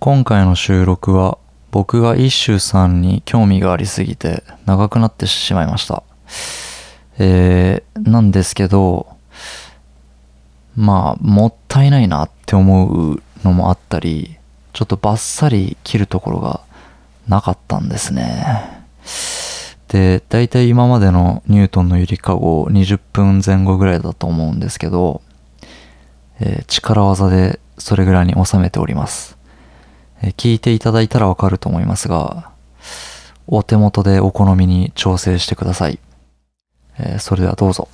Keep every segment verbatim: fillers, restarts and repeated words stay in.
今回の収録は僕が一周さんに興味がありすぎて長くなってしまいました。えー、なんですけど、まあもったいないなって思うのもあったり、ちょっとバッサリ切るところがなかったんですね。で、だいたい今までのニュートンのゆりかごにじゅっぷんぜん後ぐらいだと思うんですけど、えー、力技でそれぐらいに収めております。聞いていただいたらわかると思いますが、お手元でお好みに調整してください。えー、それではどうぞ。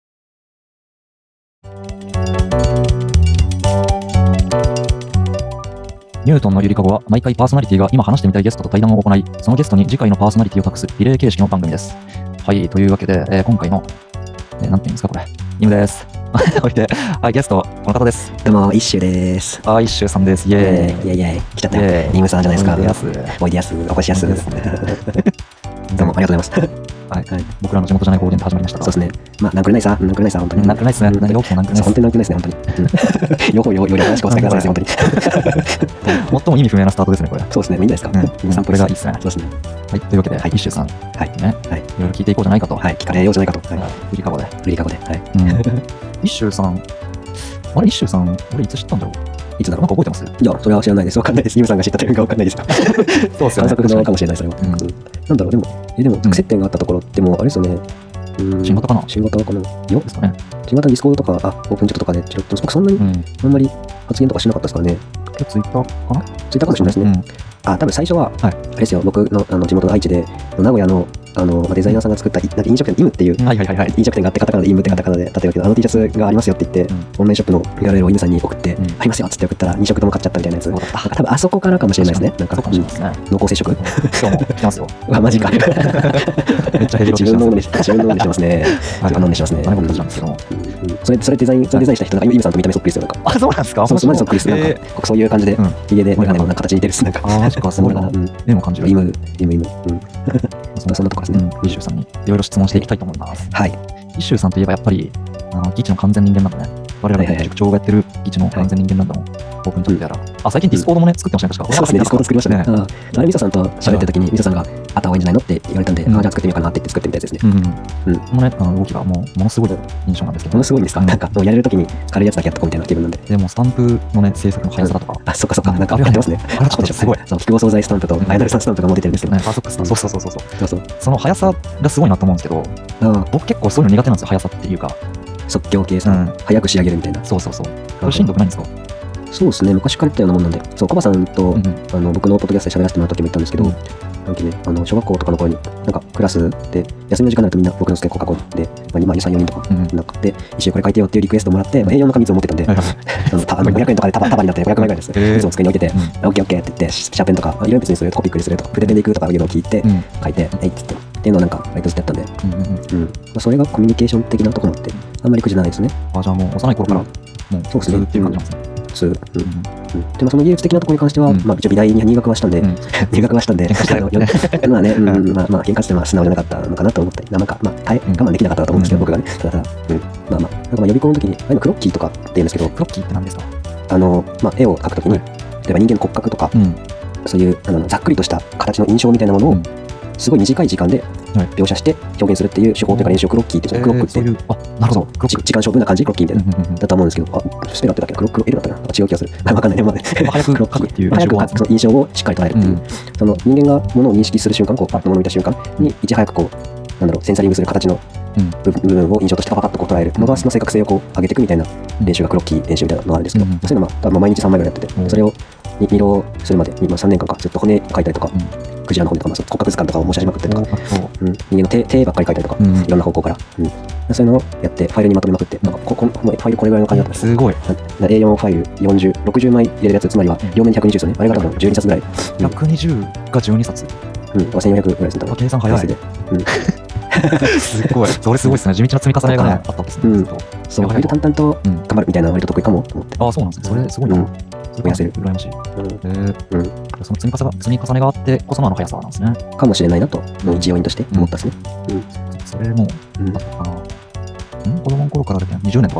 ニュートンのゆりかごは毎回パーソナリティが今話してみたいゲストと対談を行い、そのゲストに次回のパーソナリティを託すリレー形式の番組です。はい、というわけで、えー、今回の、えー、なんていうんですかこれ、イムです。おいで、はい、ゲスト、この方です。 どうも、一周です。 あ、一周さんです。イェーイ。 イェーイ、イェーイ。来ちゃったよ。イムさんじゃないですか。 おいでやす。 おいでやす。お越しやす。どうも、ありがとうございます。 はい、はい、僕らの地元じゃない方言で始まりましたが。 そうですね。まあ、なんくるないさ、なんくるないさ、本当に。 なんくるないですね。何が起きてもなんくるないです。 本当になんくるないですね、本当に。よほよより話しくお伝えくださいですよ、本当に。最も意味不明なスタートですね、これ。 そうですね、いいんですか。 イムさん、これがいいですね。 そうですね。 はい、というわけで、一周さん。はい。ね。はい。いろいろ聞いていこうじゃないかと。 はい、聞かれようじゃないかと。 ゆりかごで。 ゆりかごで。はい。 一周さん。あれ、一周さん、俺いつ知ったんだろう。 いつだろう。 なんか覚えてます？ いや、それは知らないです。わかんないです。イムさんが知ったというかわかんないです。 そうですよね。 反則のかもしれない、それは。なんだろう、でも、え、でも、接点があったところってもう、あれですよね。 新型かな新型かなよですかね。 新型ディスコードとか、あ、オープンチャットとかで、ちょっと、僕そんなに、あんまり発言とかしなかったですからね。 ツイッターかなツイッターかもしれないですね。あ、多分最初は、あれですよ、僕のあの地元の愛知で、名古屋のあのデザイナーさんが作ったなんか飲食店、イムっていう飲食店があって、カタカナでイムってカタカナで立てるけど、あの T シャツがありますよって言って、オンラインショップの ユーアールエル をイムさんに送って、ありますよっつって送ったら、に食とも買っちゃったみたいなやつ。多分あそこからかもしれないですね。なんか、濃厚接触。 今日も来てますよ。 あ、マジか。 めっちゃヘビロテしてます。 自分のものにしてますね。自分のものにしてますね。 何もなんですけども。 それ、それデザイン、それデザインした人がイムさんと見た目そっくりですよ。なんか。 あ、そうなんですか？ そう、マジそっくりです。なんか、そういう感じで、家で、なんか形に似てるっす。なんか。 あ、マジか、すごいな。でも感じる。 イム、イム、イム。そんなとこですね。 一周さんにいろいろ質問していきたいと思います。 はい。 一周さんといえばやっぱり、あの、ギチの完全人間なんだね。我々の塾長がやってるギチの完全人間なんだもん。オープンチャットやら。あ、最近ディスコードもね、作ってましたね、確か。 そうですね、ディスコード作りましたね。あれ、ミソさんと喋ってる時に、ミソさんが、あった方がいいんじゃないのって言われたんで、あ、じゃあ作ってみようかなって言って作ってみたやつですね。 うん。このね、あの動きがもう、ものすごい印象なんですけど。 ものすごいんですか？なんか、もうやれる時に軽いやつだけやっとこうみたいな気分なんで。 でも、スタンプのね、制作の速さだとか。 あ、そっかそっか。なんか、やってますね。 あれちょっとすごい。 そう、複合惣菜スタンプと、アイドルさんスタンプが持ててるんですけど。 ね、パーソックス。そうそうそうそう。 そうそう。 その速さがすごいなと思うんですけど、僕結構そういうの苦手なんですよ、速さっていうか。 即興計算、早く仕上げるみたいな。 そうそうそう。これしんどくないんですか？ そうですね、昔から言ったようなもんなんで、そう、コバさんと、あの僕のポッドキャストで喋らせてもらった時も言ったんですけど、なんかね、あの小学校とかの頃に、なんかクラスで、休みの時間になるとみんな僕の好きな子囲んで、まあ、さん、よにんとか、なんかで、一緒にこれ書いてよっていうリクエストもらって、エーよん の紙いつも持ってたんで、ごひゃくえんとかで束になってごひゃくまいぐらいです。いつも机に置いてて、オッケーオッケーって言って、シャーペンとか、色鉛筆にするとかピックにするとか、筆ペンでいくとかいうのを聞いて、書いて、えいっつって、っていうのをなんか、割とずっとやったんで、うん。それがコミュニケーション的なところもあって、あんまり苦じゃないですね。 あ、じゃあもう幼い頃から、もう、そうですね。っていう感じなんですね。 普通。うん。でもその技術的なところに関しては、まあ一応美大に入学はしたんで、入学はしたんで、まあね、まあまあ、喧嘩してまあ素直じゃなかったのかなと思ったり、なんかまあ、我慢できなかったと思うんですけど、僕がね、ただただ、うん。まあまあ、なんかまあ予備校の時に、あのクロッキーとかって言うんですけど、 クロッキーって何ですか？ あの、まあ絵を描くときに、例えば人間の骨格とか、そういうあのざっくりとした形の印象みたいなものを、すごい短い時間で描写して表現するっていう手法というか練習をクロッキーっていう、クロックっていう、 あ、なるほど、 時間勝負な感じ、クロッキーみたいな、だと思うんですけど、あ、スペラってだっけな、クロック、L だったかな、違う気がする。わかんないね、まあ、 早く書くっていう早く書く印象をしっかり捉えるっていう、その人間が物を認識する瞬間、こう、パッと物を見た瞬間に、いち早くこう、なんだろう、センサリングする形の部分を印象としてパパッとこう捉えるのが、その正確性をこう上げていくみたいな練習がクロッキー練習みたいなのがあるんですけど、そういうのはまあ毎日さんまいぐらいやってて、それを二浪するまで、さんねんかんかずっと骨描いたりとか、クジラの骨とか、骨格図鑑とかを模写しまくったりとか、人間の手手ばっかり描いたりとか、いろんな方向から、そういうのをやってファイルにまとめまくって、なんかここファイルこれぐらいの感じだったんです。 すごい。 エーよん ファイルよんじゅう、ろくじゅうまい入れるやつ、つまりは両面ひゃくにじゅうですよね。あれが多分じゅうにさつぐらい。 ひゃくにじゅうがじゅうにさつ。 うん、せんよんひゃくぐらいですね。 計算早い。すごい。それすごいですね。地道な積み重ねがね、あったんですね。 そう、割と淡々と頑張るみたいな割と得意かもと思って。 ああ、そうなんですね。それすごいな。 増やせる。 羨ましい。その積み重ねが積み重ねがあってこそのあの速さなんですね。 かもしれないなと、一要因として思ったですね。 それも、あったかな。子供の頃からだけどにじゅうねんとかか。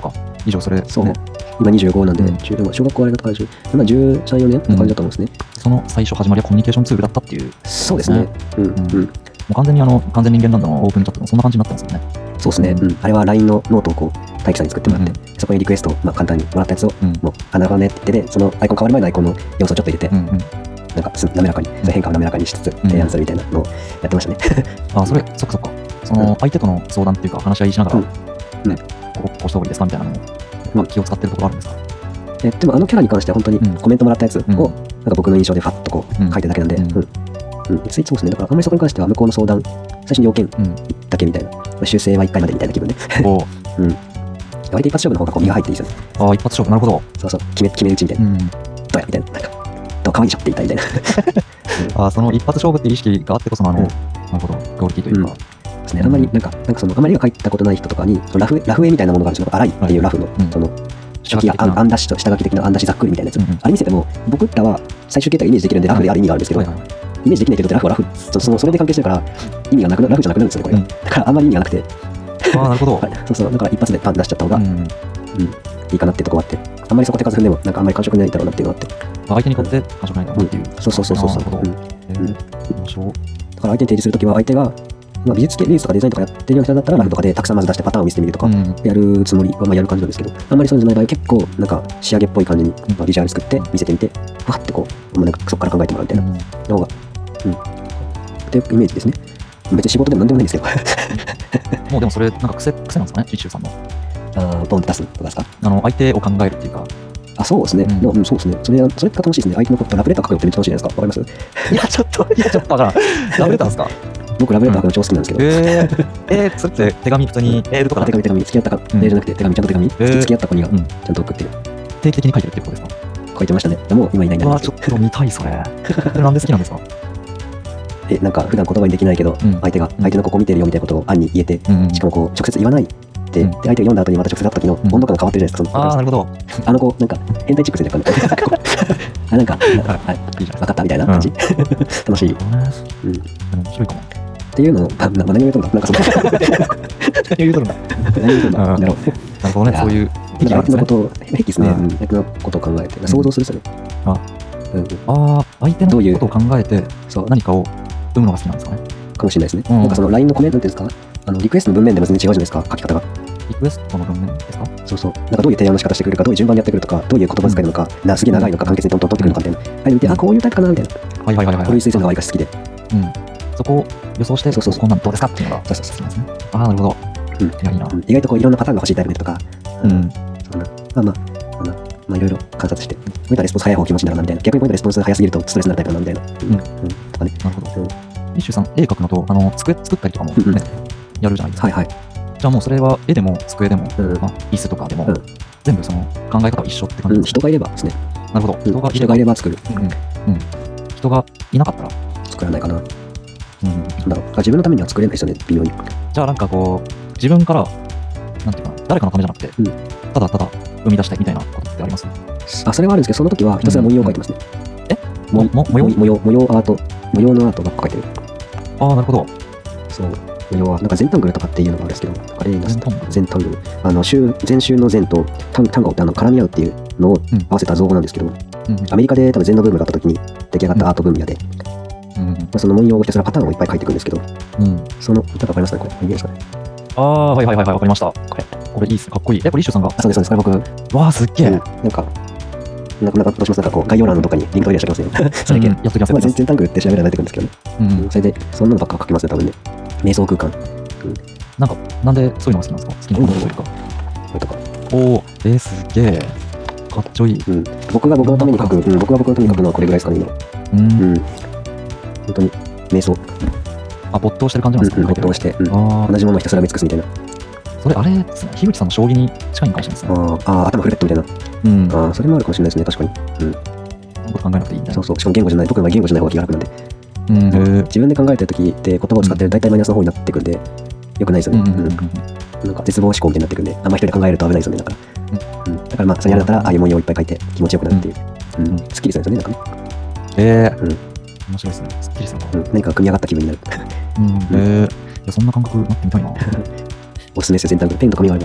以上それ、 そう、 ね、 今にじゅうごなんで、 うん、 じゅう小学校あれだったからじゅう、まあ、じゅうさん、よねんの感じだと思うんですね、 うん。その最初始まりはコミュニケーションツールだったっていう、 そうですね。うん、うん。 もう完全にあの、完全人間ランドのオープンチャットもそんな感じになってますよね。 そうですね。うん。あれは ライン のノートをこう、大輝さんに作ってもらって、うん、そこにリクエストを、まあ、簡単にもらったやつを、うん、もう、あ、なるほどねって言って、そのアイコン変わる前のアイコンの要素をちょっと入れて、うんうん、なんか滑らかに、その変化を滑らかにしつつ提案するみたいなのをやってましたね。 うん、あ、それ、そっかそっか。その、相手との相談っていうか、話し合いしながら、 うん、 ね、ここ、こうした方がいいですかみたいなのを、気を使ってるところあるんですか？ えでも、あのキャラに関しては本当にコメントもらったやつを、なんか僕の印象でファッとこう書いてるだけなんで、うん。うんうん、いついつもですね。だからあんまりそこに関しては向こうの相談、最初に要件だけみたいな、まあ、修正はいっかいまでみたいな気分で。おうん。割と一発勝負の方がこう身が入っていいですよね。 ああ、一発勝負、なるほど。 そうそう、決め、決め打ちみたいな。うん、どうやみたいな。なんか、どう可愛いでしょって言いたいみたいな。ああ、その一発勝負っていう意識があってこそのあの、うん、なるほど、クオリティというか。うんですね、あんまりなんか、なんかそのあまり絵が描いたことない人とかに、ラフ、ラフ絵みたいなものがあるんですよ。荒いっていうラフの、はい、その、初期アンダッシュと下書き的なアンダッシュざっくりみたいなやつ、うん、あれ見せても、僕らは最終形態がイメージできるんでラフである意味があるんですけど、はいはいはい、イメージできないけどラフはラフ、そのそれで関係してるから意味がなくなる、ラフじゃなくなるんですよね、これ。うん、だからあんまり意味がなくて。 ああ、なるほど。 そうそう、だから一発でパン出しちゃった方が、うん、うん、いいかなっていうところがあって、あんまりそこ手数踏んでも、なんかあんまり感触ないだろうなっていうのがあって。 相手にとって感触ないだろうなっていう。 そうそうそうそう。なるほど。うん。 だから相手に提示するときは相手が、まあ、美術系、美術とかデザインとかやってるような人だったらラフとかでたくさんまず出してパターンを見せてみるとかやるつもりはまあやる感じなんですけど、あんまりそうじゃない場合結構なんか仕上げっぽい感じにまあビジュアル作って見せてみて、ふわってこう、まあ、なんかそこから考えてもらうみたいなのが、うん、っていうイメージですね。別に仕事でも何でもないんですけど。 もうでもそれなんか癖癖なんですかね、一周さんの。 ああ、ボンって出すとかですか。 あの相手を考えるっていうか。 あ、そうですね。うん、うん、そうですね。それ、それって楽しいですね。相手のことラブレター書くよってめっちゃ楽しいじゃないですか。わかります？ いや、ちょっと、いや、ちょっとわからん。ラブレターですか？ 僕、ラブレター書くの超好きなんですけど。 えー、えー、それって手紙普通にメールとか手紙、手紙、付き合ったか、メールじゃなくて手紙、ちゃんと手紙、付き合った子にはちゃんと送ってる。 定期的に書いてるってことですか？ 書いてましたね。でも今いないんだ。 うわ、ちょっと見たい、それ。それなんで好きなんですか？ え、なんか普段言葉にできないけど、相手が、相手のここ見てるよみたいなことを暗に言えて、しかもこう、直接言わない。で、相手が読んだ後にまた直接会った時の温度感が変わってるじゃないですか。 ああ、なるほど。 あの子、なんか変態チックスで若干、あ、なんか、はい、分かったみたいな感じ。楽しい。うん。 面白いかも。 っていうのを、何を言うとんだ、なんかその。 何を言うとるんだ。 何を言うとんだ。なるほど。 なるほどね、そういう。 相手のことを、癖ですね。相手のことを考えて、想像するですよね。 ああ、相手のことを考えて、何かを生むのが好きなんですかね。 かもしれないですね。なんかその ライン のコメントっていうんですか、あのリクエストの文面でも全然違うじゃないですか、書き方が。 リクエストの文面ですか？ そうそう。なんかどういう提案の仕方してくるか、どういう順番でやってくるとか、どういう言葉遣いなのか、なすげえ長いのか、簡潔にトントン取ってくるのかみたいな。あれ見て、あ、こういうタイプかなみたいな。 はいはいはいはい。 こういう推薦がわりかし好きで。 うん。そこを予想して、そうそうそう、こんなんどうですかっていうのが好きなんですね。ああ、なるほど。うん。いや、いいな。 意外とこういろんなパターンが欲しいタイプの人とか、 うん。 そんな、まあまあ、まあいろいろ観察して、こういったレスポンス早い方が気持ちになるなみたいな。逆にこういったレスポンス早すぎるとストレスになるタイプなみたいな。うん。うん。とかね。 なるほど。一周さん、絵描くのと、あの、机作ったりとかもね、やるじゃないですか。 はいはい。 じゃあもうそれは絵でも机でも、まあ椅子とかでも、全部その考え方は一緒って感じですか？ 人がいればですね。 なるほど。 人が人がいれば作る。 うん。うん。人がいなかったら作らないかな。うん。なんだろう。自分のためには作れないですよね、微妙に。 じゃあなんかこう、自分から、なんていうかな、誰かのためじゃなくて、ただただ生み出したいみたいなことってあります？ あ、それはあるんですけど、その時はひたすら文様を描いてますね。 え？模様模様模様アート、模様のアートばっか描いてる。 ああ、なるほど。 そう。模様は、なんか全タングルとかっていうのがあるんですけど、あれですと、全タングル。あの、週、全周の全とタンタンガオってあの絡み合うっていうのを合わせた造語なんですけど、アメリカで多分全のブームがあった時に出来上がったアート分野で、その文様をひたすらパターンをいっぱい描いていくんですけど、その、なんかわかりますかね、これ。いいですかね。 ああ、はいはいはいはい、わかりました。これ、これいいっす、かっこいい。え、これ、イッシュさんが。 そうです、そうです、これ僕。わあ、すっげえ。 なんか、なんか、どうします？なんかこう、概要欄のとかにリンク取り出してますね。それだけ。 やっときます。 まあ、全然タングルって調べられてくるんですけどね。それで、そんなのばっか書きますね、多分ね。瞑想空間。 なんか、なんでそういうのが好きなんですか？好きなことというか。 これとか。 おお、えー、すげえ。かっちょいい。 うん。僕が僕のために書く、うん、僕が僕のために書くのはこれぐらいですかね、今。うん。本当に、瞑想。 あ、没頭してる感じなんですか？ 没頭して、同じものをひたすら見尽くすみたいな。 それ、あれですね、樋口さんの将棋に近いかもしれないですね。 ああ、頭フルレットみたいな。うん。ああ、それもあるかもしれないですね、確かに。うん。 考えなくていいんだ。 そうそう。しかも言語じゃない、僕は言語じゃない方が気が楽なんで。 うん。 自分で考えてるときって言葉を使ってると大体マイナスの方になってくんで、よくないですよね。なんか絶望思考みたいになってくんで、あんま一人で考えると危ないですよね、だから。うん。だからまあ、それやるんだったら、ああいう文様をいっぱい書いて気持ちよくなるっていう。うん。すっきりするんですよね、なんかね。 ええ。うん。面白いですね。すっきりするな。何か組み上がった気分になる。 うん。ええ。そんな感覚になってみたいな。 おすすめですよ、全体で。ペンと紙があれば。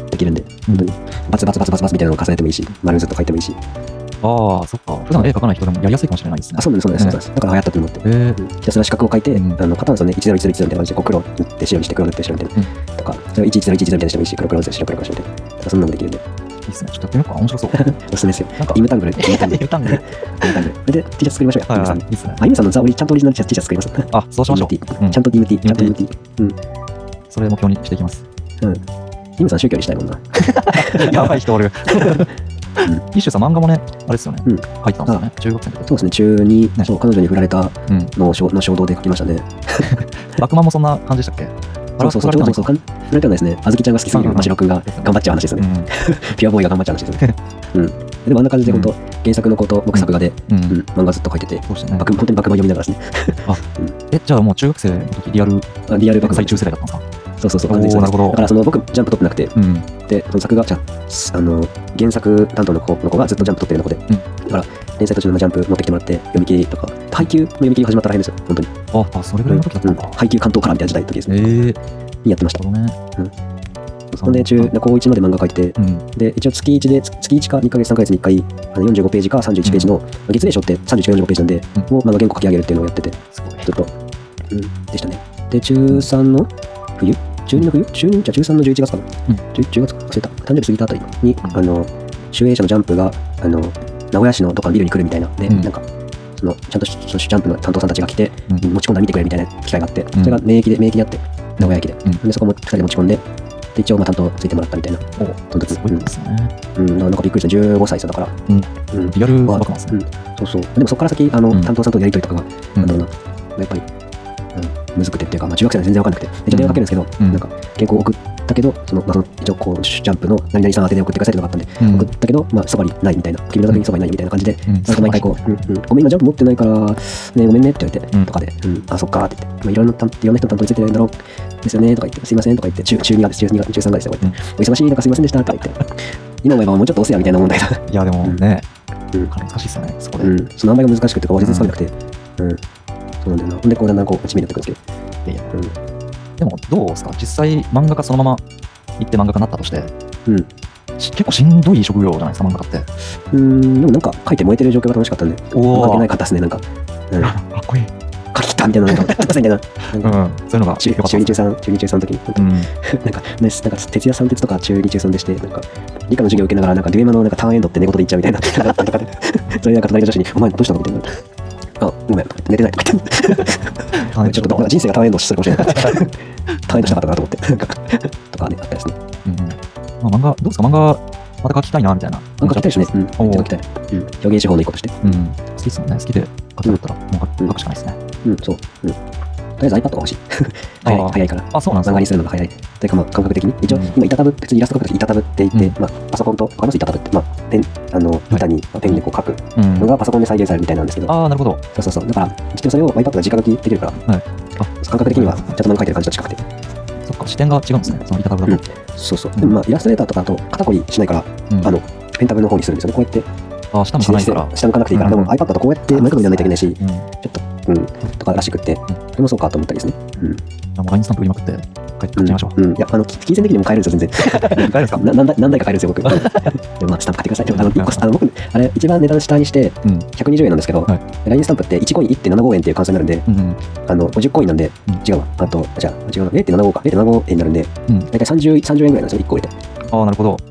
できるんで、本当にバツバツバツバツバツみたいなのを重ねてもいいし、丸ずっと書いてもいいし。 ああ、そっか。普段絵描かない人でもやりやすいかもしれないですね。 あ、そうなんです、そうなんです。そうなんですだから流行ったと思って。 えーうんひたすら四角を書いて、 うんあのパターンですよね。いちゼロいちゼロいちゼロみたいな感じで、こう黒塗って白にして黒塗って白みたいな。 うんとか、それをいちいちゼロいちゼロみたいなしてもいいし、黒黒塗って白黒黒してみたいな。とかそんなのもできるんで、 いいですね。ちょっとやってみようかな。面白そう。 おすすめですよ。 なんかイムタングル、イムタングル、 タングル。 イムタングル。それで T シャツ作りましょうよ、イムさんに。 いいですね。 あ、イムさんのザオリちゃんとオリジナル T シャツ作ります。 あ、そうしましょう。 ディーエムティーうんちゃんと ディーエムティー、ちゃんと ディーエムティー。うん。 それを目標にしていきます。 うん。イムさん宗教にしたいもんな。 やばい人おる。イッシュさん漫画もね、あれですよね。 うん書いてたんですよね。中学生の時。 そうですね、中に、 ねそう彼女に振られたうん。 のを衝の衝動で書きましたね。 バクマンもそんな感じでしたっけ？ そうそうそう、そうそうそう、振られてはないですね。あずきちゃんが好きすぎるうんマシロ君が頑張っちゃう話ですよね。 うん。 ピュアボーイが頑張っちゃう話ですよね。うん。でもあんな感じで本当、原作のこと、僕作画で、 う。 うんん、漫画ずっと書いてて、 そうでしたねバ。ク本当にバクマン読みながらですね。 え、じゃあもう中学生の時リアルあリアルバクマン。 最中世代だったんですか？ そうそうそう、完全にそうです。 おーなるほどだからその僕、ジャンプ取ってなくて、 うん。 で、その作画、じゃあ、あの、原作担当の子の子がずっとジャンプ取ってるの子で、だから、連載途中のジャンプ持ってきてもらって、読み切りとか、配給の読み切りが始まったら変ですよ、本当に。 あ、あ、それぐらいの時だったうんんだ。 配給関東からみたいな時代の時ですね。 ええー。 にやってました。 なるほどね。 そんで、中、高いちまで漫画描いて、 うん。 で、一応月いちで、月いちかにかげつさんかげつにいっかい、あのよんじゅうごページかさんじゅういちページの、月例書ってさんじゅういちかよんじゅうごページなんで、 うんを漫画原稿書き上げるっていうのをやってて、 すごい。 ずっと、うん、でしたね。で、中さんの冬中にの冬中にじゃあ中さんのじゅういちがつかな、 うんじゅう ?じゅうがつか忘れた。誕生日過ぎたあたりに、あの、集英社のジャンプが、あの、名古屋市のどっかのビルに来るみたいな。で、 うんなんか、その、ちゃんとそのジャンプの担当さんたちが来て、 うん持ち込んだら見てくれみたいな機会があって、 んそれが名駅で、名駅でやって、名古屋駅で。 うんで、そこもふたりで持ち込んで、で、一応、まあ、担当ついてもらったみたいな。 お、 その時すごいですね。 うん、なんかびっくりした。じゅうごさい差だから。 うん。 うん。 リアルまあバクマンですね。 そうそう。でもそこから先、あの、 うん担当さんとのやりとりとかが、 うんなんだろうな、やっぱり、うん、むずくてっていうか、まあ、中学生は全然わかんなくて、めっちゃ電話かけるんですけど、 うんなんか、原稿送ったけど、その、まあ、その一応、こう、ジャンプの何々さん宛てで送ってくださいってのがあったんで、 うん送ったけど、まあ、そばにないみたいな、君の作品そばにないみたいな感じで、 うんなんか毎回こう、うんうん、ごめん、今ジャンプ持ってないから、ね、ごめんねって言われて、 うんとかで、うん、あ、そっかって言って、まあ、いろんな担、いろんな人の担当についてるんだろう、ですよね、とか言って、すいませんとか言って、中中にがです、中にが、中さんがですよ、こうやって、お忙しい中すいませんでしたとか言って、今思えばもうちょっと押せやみたいな問題が、 いや、でもね、 うんかなり難しいですよね、そこで。 うん、その塩梅が難しくて、こう、忘れつかめなくて、うん、そうなんだよな。ほんで、こう、だんだんこう、知名度ってくるんですけいやいやど、 でも、どうですか実際、漫画家そのまま行って漫画家になったとして、 うん、 し結構しんどい職業じゃないですか、漫画家って。 うん、うん、でもなんか、書いて燃えてる状況が楽しかったんで、 お負けないかったですね、なんか、うん、 かっこいい。 書き切ったみたいな、なんか、やってくださいみたいな、なんか、 うん、そういうのが中良かった中ですね。 二中三、中二中三の時に、本当にうん。 なんか、ね、なんか徹夜三徹とか中二中三でして、なんか、理科の授業受けながら、なんか、デュエマのなんかターンエンドって寝言で言っちゃうみたいな、なんかとかで、それでなんか隣の女子に、お前どうしたのみたいな。あ、ごめん、とか言って寝てないとか言って、ちょっとなんか人生がターンエンドするかもしれない。ターンエンドしたかったなと思って、なんか、とかね、あったですね。 うんうんまあ、漫画、どうですか漫画、また描きたいな、みたいな。 なんか書きたいですね。うん、 おー書きたい。うん、表現手法の一個として。 うん。好きですもんね。好きで書きたかったら、もう書書くしかないですね。 うん、そう。うん。とりあえず iPad が欲しい。早いあー早いから。 あ、そうなんですか漫画にするのが早い。というか、まあ、感覚的に。一応うん、 今、板タブ、普通にイラスト描くとき板タブって言って、 うんまあ、パソコンと、わかります板タブって、まあ、ペン、あの、板にまあペンでこう書くうんの。がパソコンで再現されるみたいなんですけど、 ああ、なるほど。 そうそうそう。だから、一応それを iPad が直書きできるから、 はいあ感覚的には、ちゃんと漫画描いてる感じと近くて。 そっか、視点が違うんですね。その板タブだと。 そうそう。 うんでもまあ、イラストレーターとかだと肩こりしないから、 うんあの、ペンタブの方にするんですよね。こうやって、 あ、下向かないから。 下向かなくていいから、 うんでも iPad だとこうやって前かがみにならないといけないし、 うん。じちょっと、うん、とからしくって、それもそうかと思ったりですね。うん。 ゃあもうラインスタンプ売りまくって、書いて書いちゃいましょう。 うん。いや、あの、き金銭的にも買えるんですよ、全然。 買えるんですかな何台何台か買えるんですよ、僕。でもまあ、スタンプ買ってください。でもあの、一個あの僕、あれ、一番値段下にして、 うん。 ひゃくにじゅうえんなんですけど、 はいラインスタンプっていちコインいってんななごえんっていう換算になるんで、 うんうん。 あの、ごじゅうコインなんで、 うん違うわ。あと、じゃあ、違うな。れいてんななごか。れいてんななごえんになるんで、 うん。 だいたいさんじゅう、さんじゅうえんぐらいなんですよ、いっこ入れて。 ああ、なるほど。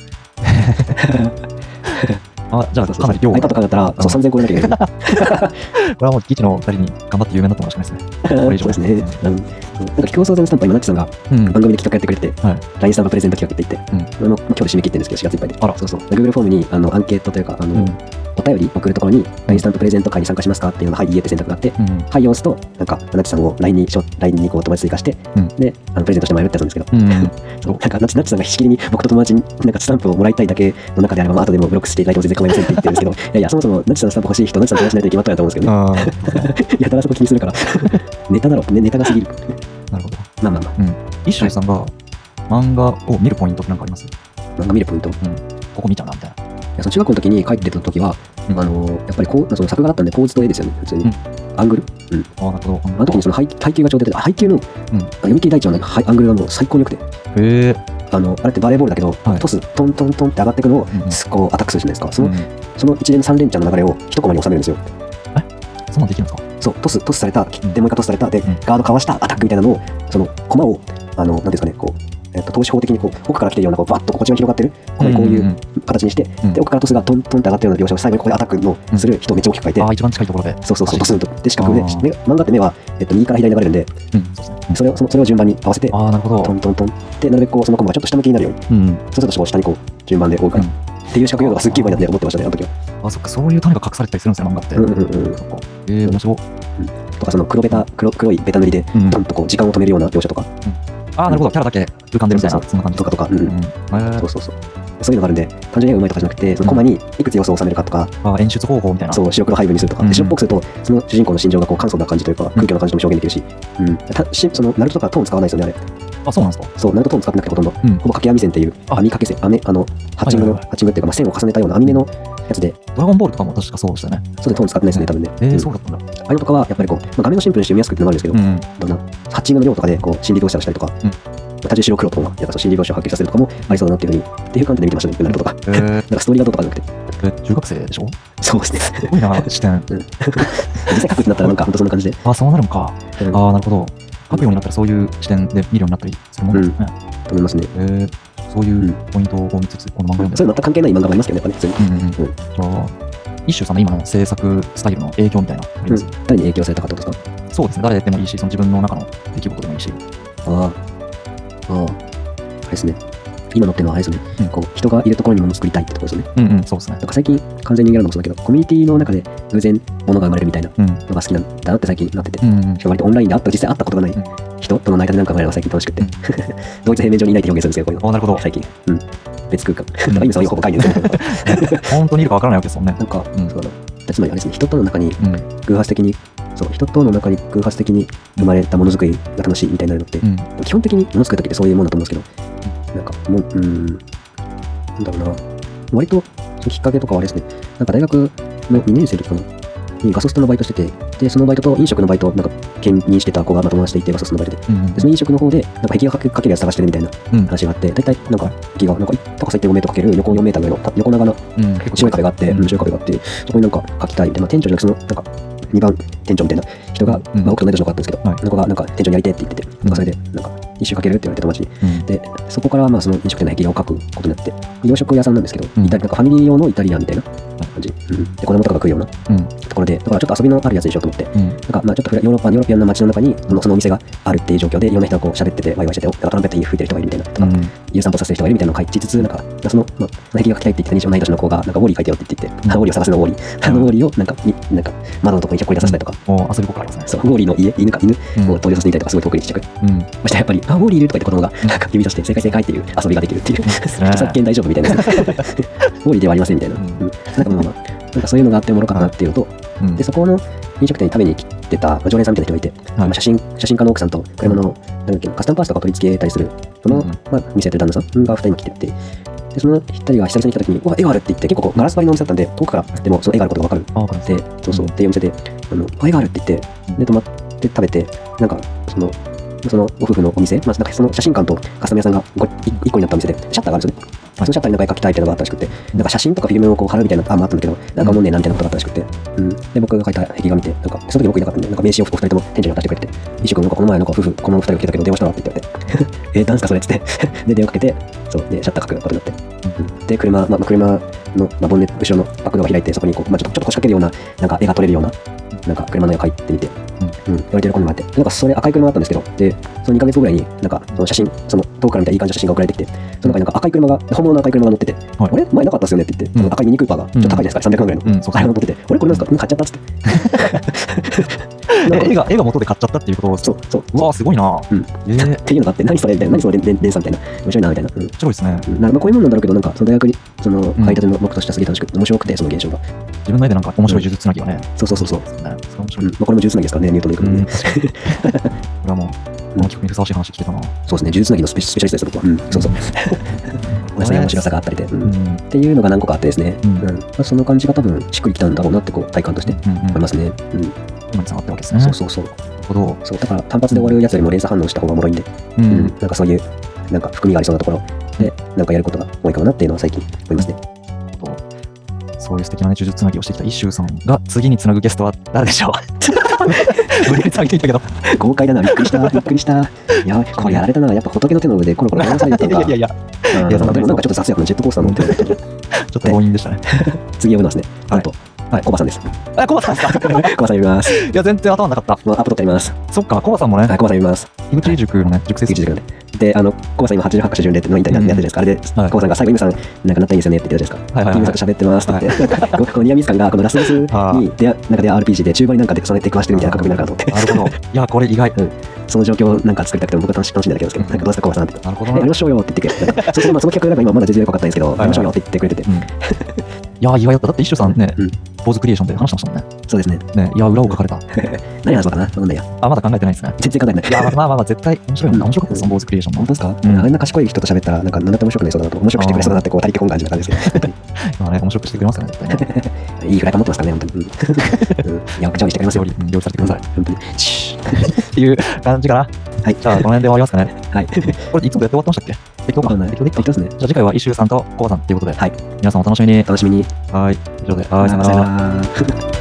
あ、じゃあ、 そうそうかなり量が。 iPad 買うんだったら、そう、さんぜんこえなきゃいけない。 これはもう、ギチのふたりに頑張って有名になってもらうしかないですね。これ以上そうですね。うん。なんか、競争戦スタンプは今、ナッチさんがうん。 番組で企画やってくれてて、 はい。 ラインスタンププレゼント企画って言って、あの今日で締め切ってるんですけど、しがついっぱいで。 あらそうそう。Google フォームにあのアンケートというか、あの、 うん。 お便り送るところに、ラインスタンププレゼント会に参加しますかっていうのが、はい、いいえって選択があって、 うん。 はいを押すと、なんか、ナッチさんを ライン に、ライン にこう友達追加して、 うんで、あのプレゼントしてもらえるってやつなんですけど、 うん。 そうなんかナッチナッチさんがしきりに僕と友達になんかスタンプをもらいたいだけの中であれば、まあ後でもブロックしていただいても全然構いませんって言ってるんですけど、いやいや、そもそもナッチさんのスタンプ欲しい人、ナッチさんと話しないと決まったらと思うんですけどね。 ああ、 やたらそこ気にするから、ネタだろ、ね、ネタが過ぎる。 なるほど。 まあまあまあ、 うん。イッシュさんが漫画を見るポイントって何かあります？ 漫画見るポイント。いここ見ちゃうな、みたいな。 やその中学校の時に書いてた時は、 うんあのやっぱりこうその作画だったんで構図と絵ですよね、普通に。 うんアングルああ、なるほど。 あの時にその背背景がちょうど出てて、背景の、 うん読み切り第一話のはいアングルがもう最高に良くて、 へえ。 あの、あれってバレーボールだけど、 はいトス、トントントンって上がっていくのを、 うんうんこうアタックするじゃないですか。その、 うんその一連のさん連チャンの流れを一コマに収めるんですよ。 そんなんできるんですか？ そう、トス、トスされた、で、もう一回トスされた、で、 んガードかわしたアタックみたいなのを、その、コマを、あの、なんていうんですかね、こう、えっと、投資法的にこう、奥から来てるような、こう、バッとこっちが広がってる、こうこういんんんう形にして、 うんで、奥からトスがトントンって上がってるような描写を最後にここでアタックのする人をめっちゃ大きく書いて、 ああ、一番近いところで。 そうそうそう、ドスンと。で、四角で、 あー目漫画って目は、えっと、右から左に流れるんで、 うん、そうですね。 それを、そのそれを順番に合わせて、 ああ、なるほど。 トントントンって、なるべくこう、そのコマがちょっと下向きになるように、 うん。 そうするとこう下にこう、順番で追うから、 うんっていう四角用語がすっげえうまいなって思ってましたね、あの時は。 あ、そっか、そういう種が隠されてたりするんですね、漫画って。 うんうんうん。 そっか。えー、面白い。 とか、その黒ベタ、黒黒いベタ塗りで、 うんドンとこう、時間を止めるような描写とか、 ああ、なるほど。キャラだけ浮かんでるみたいな、 そうそうそんな感じとかとか、うんうん。えーそうそうそう。そういうのがあるんで、単純に絵がうまいとかじゃなくて、そのコマにいくつ要素を収めるかとか、 あー演出方法みたいな。 そう、白黒配分にするとか、 うんで白っぽくすると、その主人公の心情がこう簡素な感じというか、空虚な感じとも表現できるし、うん。たしその、ナルトとかトーン使わないですよね、あれ。 あ、そうなんですか。 そう、ナルトトーン使ってなくてほとんど、 うん。 ほぼ掛け網線っていう、 あ網掛け線、網、あの、ハッチングの、 はいはいはいハッチングっていうか、まあ、線を重ねたような網目のやつで、 ドラゴンボールとかも確かそうでしたね。 それでトーン使ってないですね、多分ね。 えー、 うんそうだったんだ。 ああいうのとかは、やっぱりこう、まあ、画面のシンプルにして読みやすくっていうのもあるんですけど、 うん。 どんな、ハッチングの量とかで、こう、心理描写をしたりとか、 うん多重白黒とかも、やっぱそう心理描写を発揮させるとかもありそうだなっていうふうに、っていう感じで見てましたね、ナルトとか。 えー、 なんかストーリーがどうとかじゃなくて、 え中学生でしょ？ そうですね。 すごいな、視点。 実際書くってなったら、なんか本当そんな感じで。 あ、そうなるのか。 うんああ、なるほど。書くようになったらそういう視点で見るようになったりするもんですね。 と思いますね。 えー、そういうポイントを見つつ、この漫画読んでそういうの全く関係ない漫画もありますけどね、やっぱね、普通に。 うんうんうん。じゃあ、一周さんの今の制作スタイルの影響みたいなのあります？ うん誰に影響されたかってことですか？ そうですね。誰でもいいし、その自分の中の出来事でもいいし。 ああ。ああ。あれですね。今のっていうのはあれですよね。 うんこう人がいるところに物を作りたいってところですよね。 うんうん、そうですねな。んか最近、完全に人間ランドもそうだけど、コミュニティの中で偶然物が生まれるみたいなうん。 のが好きなんだなって最近なってて。 うんうんしかも割とオンラインで会った、実際会ったことがないうん人との間でなんか生まれるのが最近楽しくて。 うん同一平面上にいないって表現するんですけど、こういうの。 あ、なるほど。 最近。うん。別空間。だうんから今そういうほぼ概念ですけど。 本当にいるかわからないわけですもんね。 なんか、 うんそうだな。つまりあれですね、人との中にうん。 偶発的に、そう、人との中に偶発的に生まれたものづくりが楽しいみたいなのって、 うん。 基本的にもの作るときってそういうもんだと思うんですけど、なんかもう、うーん、なんだろうな、割とそのきっかけとかはあれですね、なんか大学のにねん生の時かな、にガソストのバイトしてて、で、そのバイトと飲食のバイトをなんか兼任してた子がまあ友達でいて、ガソストのバイトで、 うんでその飲食の方で、なんか壁画かけかけるやつ探してるみたいなうん。 話があって、大体なんか壁画、なんか高さいってんごメートルかける横よんメーターぐらいのた横長なうん。結構白い壁があって、 うんうん白い壁があって、そこになんか書きたいみたいな、まあ、店長じゃなくて、そのなんかにばん店長みたいな人が、 うんまあ、僕と同い年の子だったんですけど、 はいその子がなんか店長にやりてって言ってて、なんかそれで、なんか一周かけるって言われて友達に。 うん。 で、そこからまあその飲食店の壁画を描くことになって、洋食屋さんなんですけど、 うんイタリなんかファミリー用のイタリアンみたいな感じ。うんで、子供とかが食うようなうん。 ところで、だからちょっと遊びのあるやつにしようと思って、 うん。 なんかまあちょっとヨーロッパ、ヨーロピアンな街の中にそのそのお店があるっていう状況で、いろんな人がこう喋ってて、ワイワイしてて、トランペットに吹いてる人がいるみたいな、とか、 うん。 有散歩させる人がいるみたいなのを書きつつ、なんか、その、まあ、壁画描きたいって言ってたにじゅう同い年の子が、なんかウォーリー描いてよって言って、 うんウォーリーを探すのウォーリー。あのウォーリーをなんか、になんか窓のとこにひょっこり出させたりとか、 もう遊び心ありますね。 そう、ウォーリーの家、犬か犬うんを登場させてみたりとか、すごい遠くにちっちゃく。 うん。 ましたらやっぱり、あ、ウォーリーいるとか言って子供が、なんか指さして、正解正解っていう遊びができるっていう、 ですね著作権大丈夫みたいな。ウォーリーではありませんみたいな。 うんうんなんかまあまあ、なんかそういうのがあっておもろかったなっていうのと、 うんで、そこの飲食店に食べに来てたまあ常連さんみたいな人がいて、 はいまあ写真写真家の奥さんと車の、なんだっけなカスタムパーツとか取り付けたりする、その、 うんまあ、店やってる旦那さんがふたりも来てて、で、そのふたりが久々に来た時に、うわ、絵があるって言って、結構こうガラス張りのお店だったんで、遠くからでもその絵があることが分かる。 あ、わかります。 で、そうそう、っていうお店で、あの、あ絵があるって言って、で、泊まって食べて、なんか、その、そのご夫婦のお店、まあ、なんかその写真館とカスタム屋さんがごい一個になったお店で、シャッターがあるんですよね。そのシャッターになんか絵描きたいっていうのがあったらしくて、なんか写真とかフィルムをこう貼るみたいな案もあったんだけど、なんかもうねえなみたいなことがあったらしくて、うん。で、僕が描いた壁画見て、なんか、その時僕いなかったんで、なんか名刺をお二人とも店長に渡してくれてて、一緒君なんかこの前なんか夫婦、この二人が来てたけど電話したわって言って言われて、えー、なんすかそれっつって、で、電話かけて、そう、で、シャッター描くことになって、うん。で、車、まあ、車の、まあ、ボンネット、後ろのバックドアが開いて、そこにこう、まあ、ちょっとちょっと腰掛けるような、なんか絵が撮れるような、なんか車の絵を描いてみて、うん、言われてる子にもらって、なんかそれ赤い車だったんですけど、で、そのにかげつごぐらいに、なんかその写真、その遠くから見たいい感じの写真が送られてきて、その中になんか赤い車が、本物の赤い車が乗ってて、 はいあれ前なかったっすよねって言って、 うん赤いミニクーパーが、ちょっと高いじゃないですか、さんびゃくまんぐらいの。 うん、そうあれが乗ってて、あれこれなんですか、うん買っちゃったっつって。なんかえ絵が、絵が元で買っちゃったっていうことですか？ そう、そう。 うわ、すごいな。 うんえー、面っていうのがあって、何それみたいな、何その連連連鎖みたいな、面白いなみたいな。うん白いですね。 うんなんかまあこういうもんなんだろうけど、なんかその大学に、その書いたての僕としてはすげえ楽しくて、面白くて、その現象が。 自分の絵でなんか面白い呪術つなぎはね。 そうそうそうそう。 ですね。それ面白い。 うんまあ、これも呪術つなぎですからね、ニュートンのうん、 ね。 確かに。これはもう、この曲にふさわしい話聞けたな。 そうですね、呪術つなぎのスペシスペシャリストです、僕は。うん、そうそう。同じ面白さがあったりで。うんうん。 っていうのが何個かあってですね、 うんうんまあ、その感じが多分しっくりきたんだろうなってこう体感としてうんうん。 思いますね。うん今につながってるわけですね。 そうそうそう。 なるほど。 そうだから単発で終わるやつよりも連鎖反応した方がおもろいんで、 ううんん。 なんかそういうなんか含みがありそうなところで、なんかやることが多いかもなっていうのは最近思いますね。 そういう素敵なね、呪術つなぎをしてきた一周さんが次につなぐゲストは誰でしょう無理やりつなげていったけど。 豪快だな、びっくりした、びっくりした。いや、これやられたな、やっぱ仏の手の上でコロコロ回されたのか。 いやいやいや、 いや、でもなんかちょっと雑学のジェットコースター乗ってる。 ちょっと強引でしたね。 次呼ぶのはですね、アウト。はい、コバさんです。 あ、コバさんですかコバさん呼びます。 いや、全然頭なかった。 もうアップ取ってあります。 そっか、コバさんもね、 はい、コバさん呼びます。 井口塾のね、塾生井口塾のね。で、あの、コバさん今はちじゅうはちかしょ巡礼のインタビューやってるじゃないですか。あれで、コバさんが最後、イムさん亡くなったらいいですよねって言ってたじゃないですか。 はいはいはい。 イムさんと喋ってますって言って、このニアミス感がこのラスボスに出なんかで アールピージー で中盤になんかでその出くわしてるみたいな感覚になるかと思って。 なるほど。いや、これ意外。 その状況をなんか作りたくても僕は楽し楽しんでるだけですけど、なんかどうですかコバさんって。 なるほど。 やりましょうよって言ってくれて、そうするとまあその企画なんか今まだ全然よく分かったんですけど、やりましょうよって言ってくれてて。 いや、意外だった。だって一周さんね、ポーズクリエーションで話してましたもんね。 そうですね。 ね、いや、裏を書かれた。 何話そうかな、そんなんや。 あ、まだ考えてないですね。 全然考えてない。 いや、まあまあまあ、絶対面白いな。面白かったです、ポーズクリエーションも。 本当ですか？あんな賢い人と喋ったら、なんか何だって面白くなりそうだなと、面白くしてくれそうだなって、こう、他力本願寺な感じですけど。 まあね、面白くしてくれますよね、絶対ね。 いいフライパン持ってますからね、本当に。いや、お茶にしてくれますよ。 料理されてください。 本当に。 っていう感じかな。 はい。 じゃあ、この辺で終わりますかね。 はい。 これ、いつもやって終わってましたっけ？適当か。 適当できますね。 じゃあ、次回は一周さんとコバさんということで。 はい。 皆さんお楽しみに。 楽しみに。 はい。以上で。はい、さよなら。